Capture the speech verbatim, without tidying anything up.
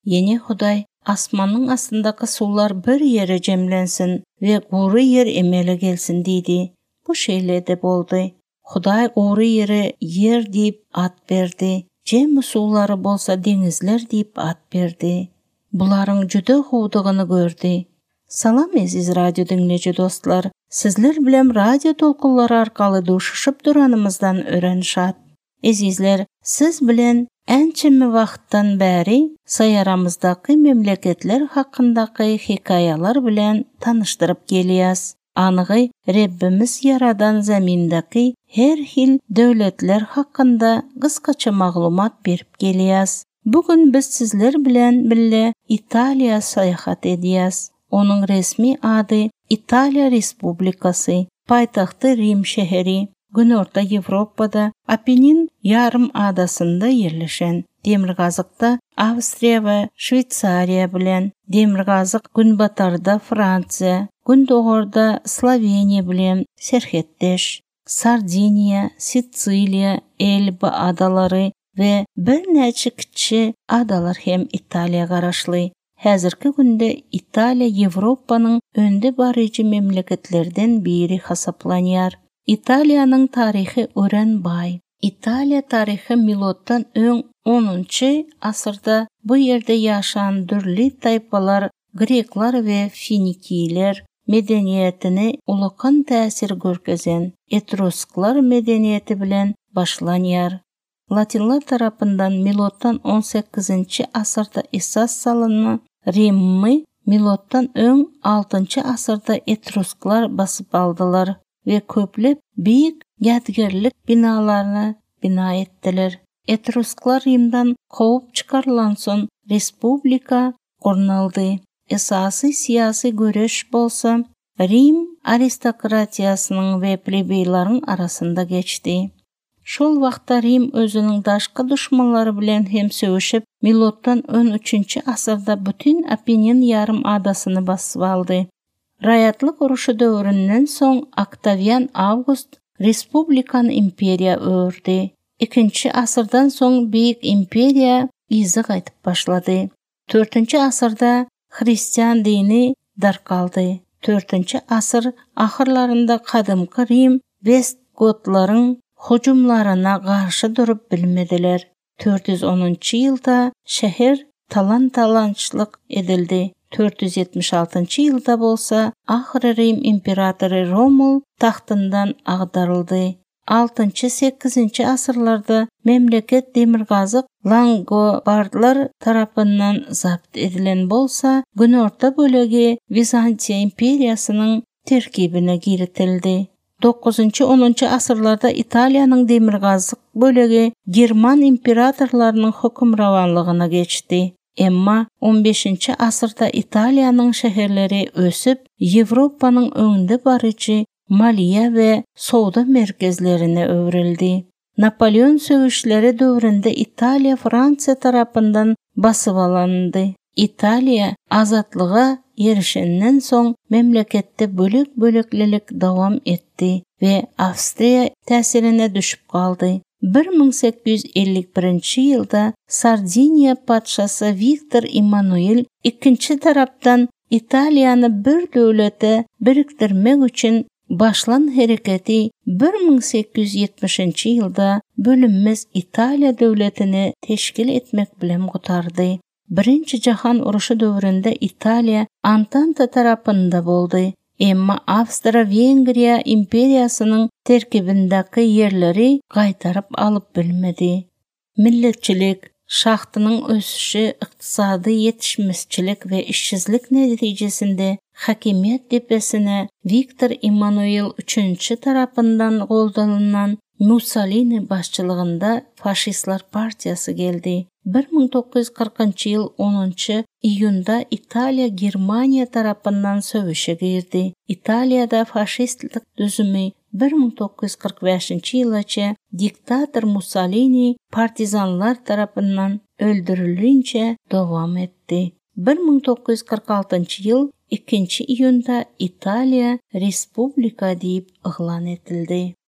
Yeni Huday, asmanın астындағы сулар bir yere cemlensin ve guru yer emele gelsin dedi. Bu şeyle de boldu. Huday guru yere yer deyip at berdi. Cem suları bolsa denizler deyip at berdi. Buların juda hudugunu gördü. Salam aziz radyo dinleyici dostlar. Sizler bilen radyo tolkunları arkalı duşuşup duranımızdan öğrenişat. Azizler, siz bilen ençimi vaqtdan beri sayaramızdaki memleketler hakkındaki hikayalar bilen tanıştırıp geliyaz. Anıgı Rabbimiz yaradan zamindaki her hil devletler hakkında kıskaça maglumat berip geliyaz. Bugün biz sizler bilen bille İtalya sayahat ediyaz. Onun resmi adı İtalya Respublikası, paytaxtı Rim şehri. Günorta Avrupada Apennin yarım adasında yerleşen. Demirgazıkta Avstriya ve Şveysariya bilen, Demirgazık günbatarda Fransiya, gündoğurda Sloveniya bilen serhetdeş. Sardiniya, Siciliya, Elba adaları ve bir neçe kiçi adalar hem İtalya garaşlı. Hazırki günde İtalya Avrupa'nın önde barıcı memleketlerden biri hasaplanıyor. İtalya'nın tarihi ören bay. İtalya tarihi milottan ön onuncu asırda bu yerde yaşayan dürlü taypalar, Greklar ve Finikiler medeniyetini ulukan tesir görkezen Etrusklar medeniyeti bilen başlanıyor. Latinlar tarafından milottan on sekizinci asırda esas salınma Rimmi milottan ön altıncı asırda Etrusklar basıp aldılar ve köplep büyük yadgirlik binalarını bina ettiler. Etrusklar Rim'den kovup çıkarılan son Respublika kuruldu. Esası siyasi görüş bolsa Rim aristokratiyasının ve plebeyların arasında geçti. Şol vaqta Rim özünün daşka düşmanları bilen hem söğüşüp milottan on üçüncü asırda bütün Apennin yarım adasını basıp aldı. Rayatlık uruşu dövründen son Octavian August Respublikan imperiya ördü. İkinci asırdan son büyük imperiya izi qaytıp başladı. Dördüncü asırda Hristiyan dini darkaldı. Dördüncü asır ahırlarında kadımkı Rim Westgotların hücumlarına karşı durup bilmediler. dört yüz onuncu yılda şehir talan-talançlık edildi. dört yüz yetmiş altıncı yılda bolsa ahırı Rim imperatoru Romul tahtından ağdarıldı. altıncı sekizinci asırlarda memleket Demirgazık Langobardlar tarafından zapt edilen bolsa günorta bölegi Bizantiya imperiyasının terkibine giritildi. dokuzuncu onuncu asırlarda İtalya'nın Demirgazık bölegi German imperatorlarının hükümravanlığına geçti. Emma on beşinci asırda İtalya'nın şehirleri ösüp Avrupa'nın önde barıcı maliye ve savdo merkezlerine öğrildi. Napolyon söğüşleri dövründe İtalya Fransa tarafından basıp alındı. İtalya azatlığa erişenden son memlekette bölük bölüklilik devam etti ve Avstriya tesirine düşüp kaldı. bir ming sekiz yüz ellik birinci yılda Sardiniya padşası Viktor Emanuel ikinci taraftan İtalya'nı bir devlete biriktirmek için başlan hareketi bir ming sekiz yüz yetmişinci yılda bölünmez İtalya devletini teşkil etmek bilen kurtardı. Birinci Cahan Uruşu dövründe İtalya Antanta tarafında boldu. Emma Avstra-Vengriya imperiyasının terkibindeki yerleri qaytarıp alıp bilmedi. Milletçilik, şahtının ösüşü, iktisadi yetişmezçilik ve işsizlik neticesinde hakimiyet tepesine Viktor Emanuel üçüncü tarafından kollanılan Mussolini başçılığında Faşistler Partiyası geldi. bir ming dokuz yüz qirqinchi yıl onuncu iyunda İtalya Germaniya tarafından sövüşe girdi. İtalya'da faşistlik düzümü bir ming dokuz yüz qirq beşinci yılaca diktator Mussolini partizanlar tarafından öldürülünce devam etti. bir ming dokuz yüz qirq altıncı yıl ikinci iyunda İtalya Respublika deyip ilan etildi.